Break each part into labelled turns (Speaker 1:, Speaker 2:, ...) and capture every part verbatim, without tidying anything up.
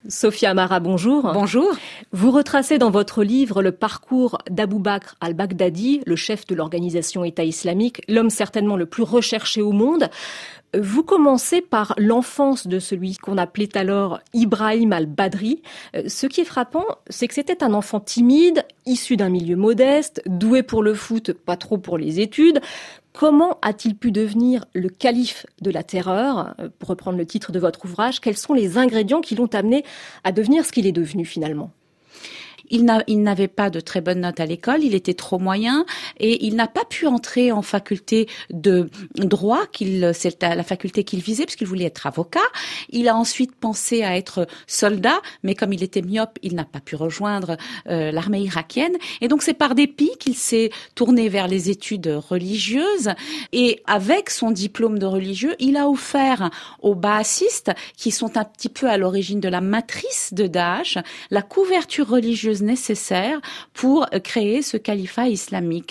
Speaker 1: Sophia Amara, bonjour.
Speaker 2: Bonjour.
Speaker 1: Vous retracez dans votre livre le parcours d'Abou Bakr al-Baghdadi, le chef de l'organisation État islamique, l'homme certainement le plus recherché au monde. Vous commencez par l'enfance de celui qu'on appelait alors Ibrahim al-Badri. Ce qui est frappant, c'est que c'était un enfant timide, issu d'un milieu modeste, doué pour le foot, pas trop pour les études. Comment a-t-il pu devenir le calife de la terreur, pour reprendre le titre de votre ouvrage? Quels sont les ingrédients qui l'ont amené à devenir ce qu'il est devenu finalement?
Speaker 2: Il, n'a, il n'avait pas de très bonnes notes à l'école, il était trop moyen et il n'a pas pu entrer en faculté de droit, qu'il, c'est la faculté qu'il visait parce qu'il voulait être avocat. Il a ensuite pensé à être soldat, mais comme il était myope, il n'a pas pu rejoindre euh, l'armée irakienne. Et donc c'est par dépit qu'il s'est tourné vers les études religieuses et avec son diplôme de religieux, il a offert aux baasistes, qui sont un petit peu à l'origine de la matrice de Daesh, la couverture religieuse nécessaire pour créer ce califat islamique.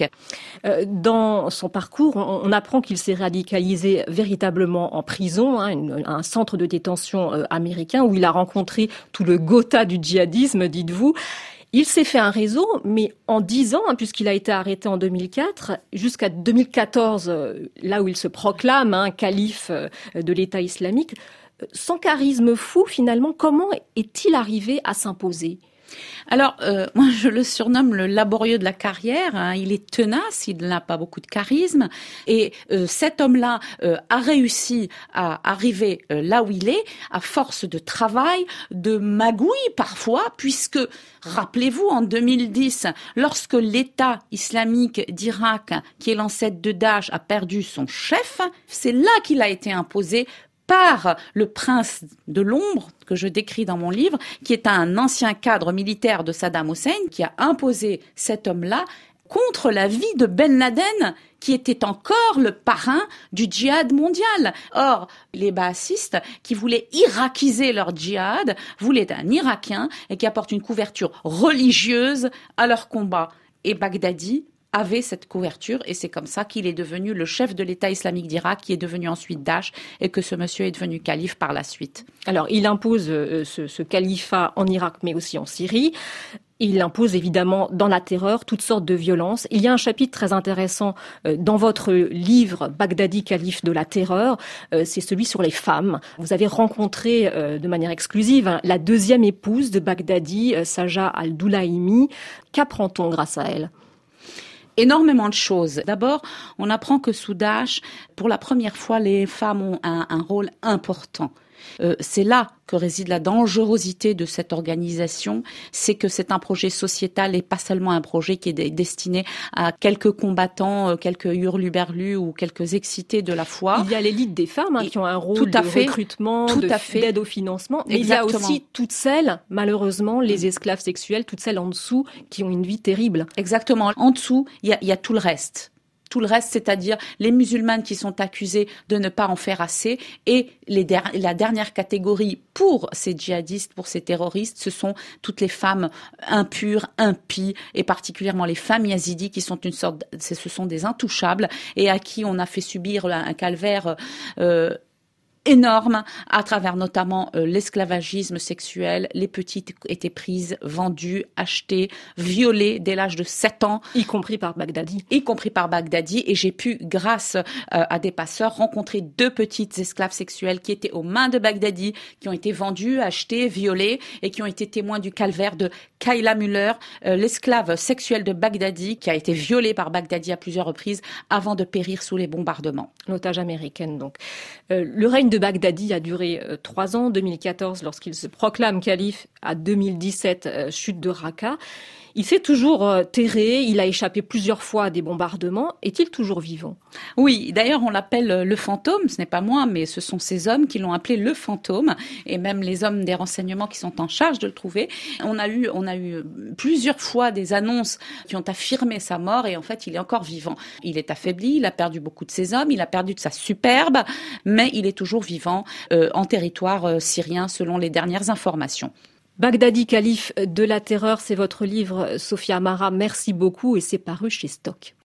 Speaker 1: Dans son parcours, on apprend qu'il s'est radicalisé véritablement en prison, hein, une, un centre de détention américain où il a rencontré tout le Gotha du djihadisme, dites-vous. Il s'est fait un réseau, mais en dix ans, hein, puisqu'il a été arrêté en deux mille quatre, jusqu'à deux mille quatorze, là où il se proclame hein, calife de l'État islamique, son charisme fou, finalement, comment est-il arrivé à s'imposer ?
Speaker 2: Alors, euh, moi, je le surnomme le laborieux de la carrière. Hein. Il est tenace, il n'a pas beaucoup de charisme. Et euh, cet homme-là euh, a réussi à arriver euh, là où il est, à force de travail, de magouille parfois, puisque, rappelez-vous, en deux mille dix, lorsque l'État islamique d'Irak, qui est l'ancêtre de Daesh, a perdu son chef, c'est là qu'il a été imposé par le prince de l'ombre que je décris dans mon livre, qui est un ancien cadre militaire de Saddam Hussein, qui a imposé cet homme-là contre l'avis de Ben Laden, qui était encore le parrain du djihad mondial. Or, les baasistes, qui voulaient irakiser leur djihad, voulaient un Irakien et qui apporte une couverture religieuse à leur combat. Et Baghdadi avait cette couverture et c'est comme ça qu'il est devenu le chef de l'État islamique d'Irak, qui est devenu ensuite Daesh et que ce monsieur est devenu calife par la suite.
Speaker 1: Alors, il impose euh, ce, ce califat en Irak mais aussi en Syrie. Il impose évidemment dans la terreur toutes sortes de violences. Il y a un chapitre très intéressant euh, dans votre livre Baghdadi, calife de la terreur, euh, c'est celui sur les femmes. Vous avez rencontré euh, de manière exclusive hein, la deuxième épouse de Baghdadi, euh, Saja al-Doulaimi. Qu'apprend-on grâce à elle ?
Speaker 2: Énormément de choses. D'abord, on apprend que sous Daesh, pour la première fois, les femmes ont un, un rôle important. Euh, c'est là que réside la dangerosité de cette organisation, c'est que c'est un projet sociétal et pas seulement un projet qui est destiné à quelques combattants, quelques hurluberlus ou quelques excités de la foi.
Speaker 1: Il y a l'élite des femmes hein, qui ont un rôle
Speaker 2: tout à
Speaker 1: de
Speaker 2: fait,
Speaker 1: recrutement,
Speaker 2: tout
Speaker 1: de,
Speaker 2: à fait.
Speaker 1: d'aide au financement, mais
Speaker 2: Exactement.
Speaker 1: il y a aussi toutes celles, malheureusement, les esclaves sexuels, toutes celles en dessous qui ont une vie terrible.
Speaker 2: Exactement. En dessous, il y a, il y a tout le reste. Tout le reste, c'est-à-dire les musulmanes qui sont accusés de ne pas en faire assez et les der- la dernière catégorie pour ces djihadistes, pour ces terroristes, ce sont toutes les femmes impures, impies et particulièrement les femmes yazidis qui sont une sorte, ce sont des intouchables et à qui on a fait subir un calvaire euh, énorme à travers notamment euh, l'esclavagisme sexuel. Les petites étaient prises, vendues, achetées, violées dès l'âge de sept ans.
Speaker 1: Y compris par Baghdadi.
Speaker 2: Y compris par Baghdadi. Et j'ai pu, grâce euh, à des passeurs, rencontrer deux petites esclaves sexuelles qui étaient aux mains de Baghdadi, qui ont été vendues, achetées, violées et qui ont été témoins du calvaire de Kayla Muller, euh, l'esclave sexuelle de Baghdadi, qui a été violée par Baghdadi à plusieurs reprises avant de périr sous les bombardements.
Speaker 1: L'otage américaine, donc. Euh, le règne de Baghdadi a duré euh, trois ans, deux mille quatorze lorsqu'il se proclame calife, à deux mille dix-sept, euh, chute de Raqqa. Il s'est toujours euh, terré, il a échappé plusieurs fois à des bombardements. Est-il toujours vivant ?
Speaker 2: Oui, d'ailleurs on l'appelle le fantôme, ce n'est pas moi, mais ce sont ces hommes qui l'ont appelé le fantôme, et même les hommes des renseignements qui sont en charge de le trouver. On a eu, on a eu plusieurs fois des annonces qui ont affirmé sa mort, et en fait il est encore vivant. Il est affaibli, il a perdu beaucoup de ses hommes, il a perdu de sa superbe, mais il est toujours vivant euh, en territoire euh, syrien selon les dernières informations.
Speaker 1: Baghdadi, calife de la terreur, c'est votre livre, Sophia Amara. Merci beaucoup et c'est paru chez Stock.